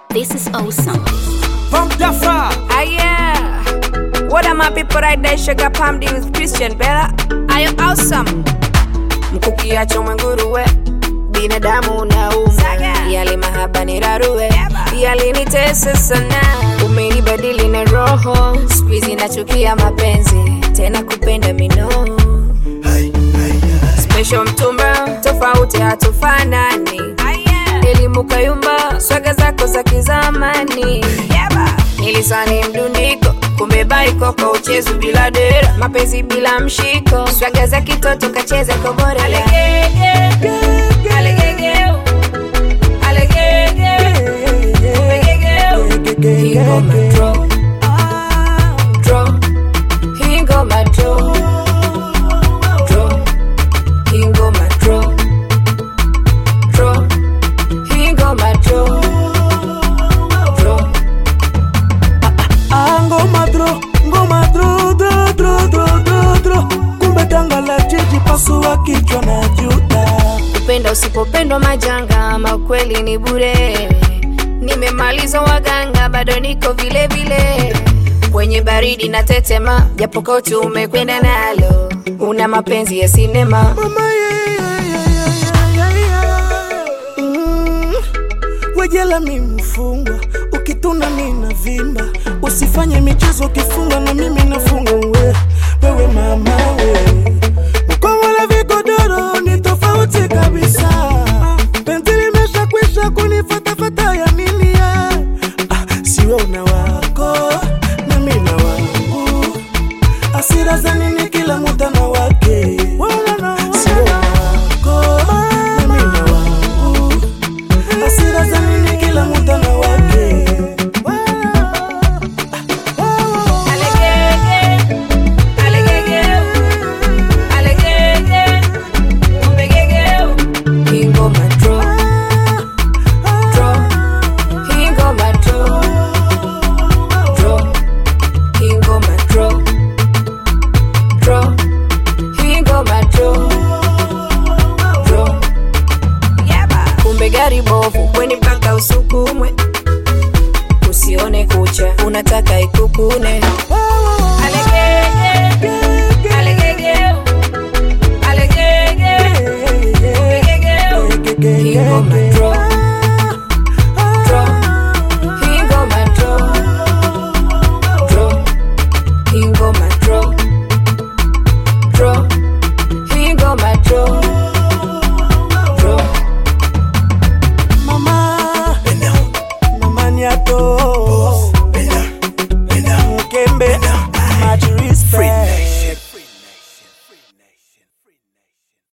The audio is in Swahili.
This is awesome. Pump Jaffa. Ah yeah. What are my people right there? Sugar Palm D with Christian Bella. Are you awesome? Mkuki ya choma nguruwe, binadamu unauma. Yale mahaba ni raruwe, yale nitese sana. Umenibadili na roho, squeezy nachukia mapenzi, tena kupenda mino. Special mtumba, tofauti hatufanani. Elimu kayumba, swaga zako za kizamani. Nilisani mdundiko, kumbe baiko kwa uchezu bila dera. Mapenzi bila mshiko, swaga za kitoto kacheze kobore. Alegege, alegege, alegege, alegege. He go my draw, draw. He go my draw, draw. He go my draw, draw. He go my draw, draw. Ngoma dro. Kumbe tanga la jiji pasua kichwa na juta. Upenda usipopendwa majanga, ama kweli ni bure. Nimemaliza waganga, bado niko vile vile. Kwenye baridi na tetema, japo koti umekwenda nalo. Una mapenzi ya sinema. Mama wejela mimi mfungwa, ukituna nina vimba. Usifanye michezo ukifunga na mimi nafunga wewe mama we. Mkomola vigodoro ni tofauti kabisa. Penzi limesha kwisha kunifata ya nini ya. Siwe una wako na mimi na wangu. Asira za nini kila muda na wake. Siwe una wako na mimi na wangu. Asira za nini kila muda na wake. Gari bovu, kweni mpaka usukumwe. Usione kucha, unataka ikukune. Alegege, alegege, alegege, alegege. He go my draw, draw. He go my draw, draw. He go my draw, draw. He go my draw. Mama niato